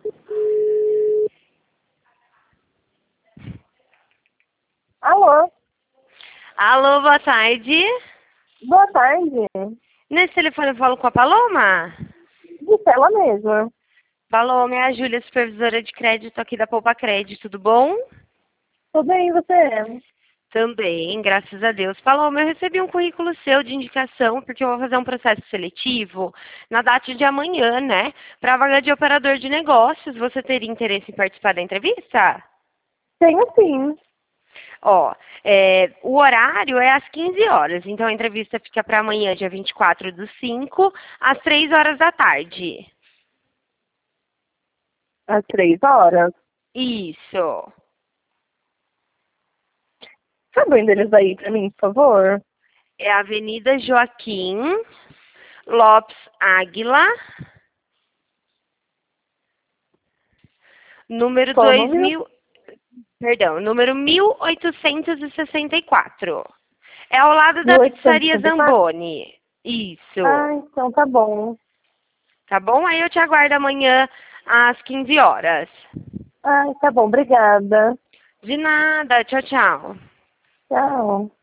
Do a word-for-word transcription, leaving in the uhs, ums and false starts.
Alô? Alô, boa tarde. Boa tarde. Nesse telefone eu falo com a Paloma? Isso, ela mesma. Paloma, é a Júlia, supervisora de crédito aqui da Poupa Crédito, tudo bom? Tudo bem, e você? Também, graças a Deus. Paloma, eu recebi um currículo seu de indicação, porque eu vou fazer um processo seletivo na data de amanhã, né? Para a vaga de operador de negócios. Você teria interesse em participar da entrevista? Tenho sim. Ó, é, o horário é às quinze horas, então a entrevista fica para amanhã, dia vinte e quatro do cinco, às três horas da tarde. Às três horas. Isso. Sabe o endereço aí pra mim, por favor? É a Avenida Joaquim Lopes Águila, número Qual o dois número? mil, perdão, número mil oitocentos e sessenta e quatro. É ao lado da mil oitocentos e pizzaria sessenta e quatro? Zamboni. Ah, Isso. então tá bom. Tá bom? Aí eu te aguardo amanhã às quinze horas. Ah, tá bom, obrigada. De nada. Tchau, tchau. Tchau.